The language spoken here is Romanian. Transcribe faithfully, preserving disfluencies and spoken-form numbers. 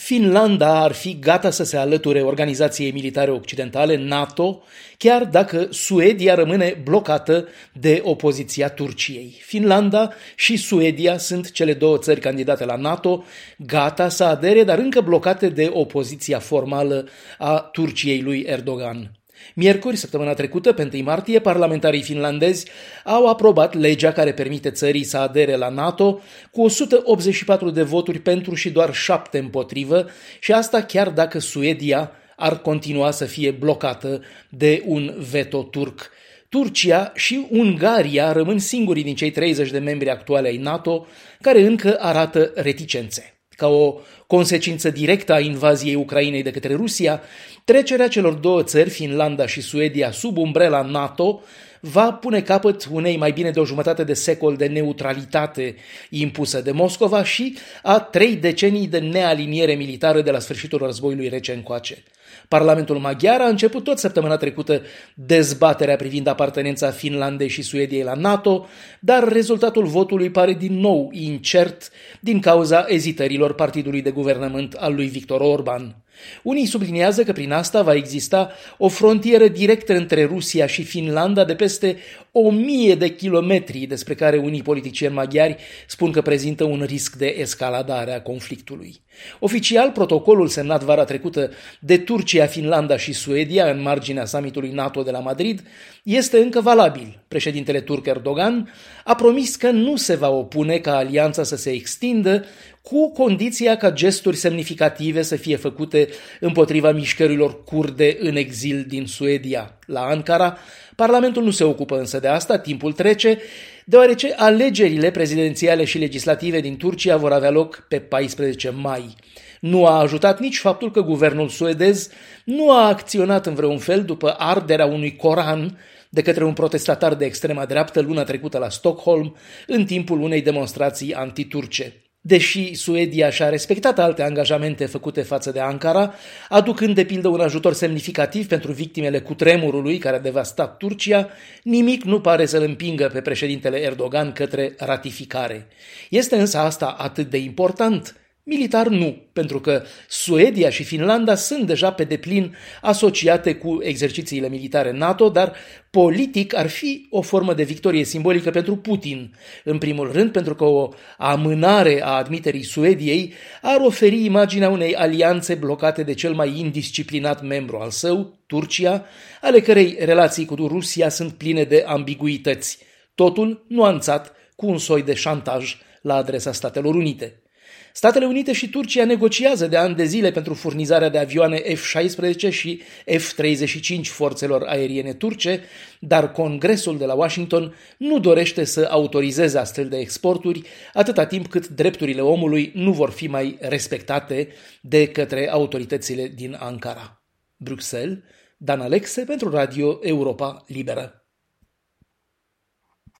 Finlanda ar fi gata să se alăture organizației militare occidentale NATO, chiar dacă Suedia rămâne blocată de opoziția Turciei. Finlanda și Suedia sunt cele două țări candidate la NATO, gata să adere, dar încă blocate de opoziția formală a Turciei lui Erdogan. Miercuri, săptămâna trecută, pe întâi martie, parlamentarii finlandezi au aprobat legea care permite țării să adere la NATO cu o sută optzeci și patru de voturi pentru și doar șapte împotrivă, și asta chiar dacă Suedia ar continua să fie blocată de un veto turc. Turcia și Ungaria rămân singurii din cei treizeci de membri actuali ai NATO care încă arată reticențe. Ca o consecință directă a invaziei Ucrainei de către Rusia, trecerea celor două țări, Finlanda și Suedia, sub umbrela NATO va pune capăt unei mai bine de o jumătate de secol de neutralitate impusă de Moscova și a trei decenii de nealiniere militară de la sfârșitul războiului rece încoace. Parlamentul maghiar a început tot săptămâna trecută dezbaterea privind apartenența Finlandei și Suediei la NATO, dar rezultatul votului pare din nou incert din cauza ezitărilor partidului de guvernământ al lui Viktor Orban. Unii subliniază că prin asta va exista o frontieră directă între Rusia și Finlanda de peste o mie de kilometri, despre care unii politicieni maghiari spun că prezintă un risc de escaladare a conflictului. Oficial, protocolul semnat vara trecută de Turcia, Finlanda și Suedia în marginea summitului NATO de la Madrid este încă valabil. Președintele turc Erdogan a promis că nu se va opune ca alianța să se extindă, cu condiția ca gesturi semnificative să fie făcute împotriva mișcărilor kurde în exil din Suedia. La Ankara, Parlamentul nu se ocupă însă de asta, timpul trece, deoarece alegerile prezidențiale și legislative din Turcia vor avea loc pe paisprezece mai. Nu a ajutat nici faptul că guvernul suedez nu a acționat în vreun fel după arderea unui Coran de către un protestatar de extrema dreaptă luna trecută la Stockholm, în timpul unei demonstrații antiturce. Deși Suedia și-a respectat alte angajamente făcute față de Ankara, aducând de pildă un ajutor semnificativ pentru victimele cutremurului care a devastat Turcia, nimic nu pare să-l împingă pe președintele Erdogan către ratificare. Este însă asta atât de important? Militar nu, pentru că Suedia și Finlanda sunt deja pe deplin asociate cu exercițiile militare NATO, dar politic ar fi o formă de victorie simbolică pentru Putin. În primul rând pentru că o amânare a admiterii Suediei ar oferi imaginea unei alianțe blocate de cel mai indisciplinat membru al său, Turcia, ale cărei relații cu Rusia sunt pline de ambiguități. Totul nuanțat cu un soi de șantaj la adresa Statelor Unite. Statele Unite și Turcia negociază de ani de zile pentru furnizarea de avioane F șaisprezece și F treizeci și cinci forțelor aeriene turce, dar Congresul de la Washington nu dorește să autorizeze astfel de exporturi atâta timp cât drepturile omului nu vor fi mai respectate de către autoritățile din Ankara. Bruxelles, Dan Alexe pentru Radio Europa Liberă.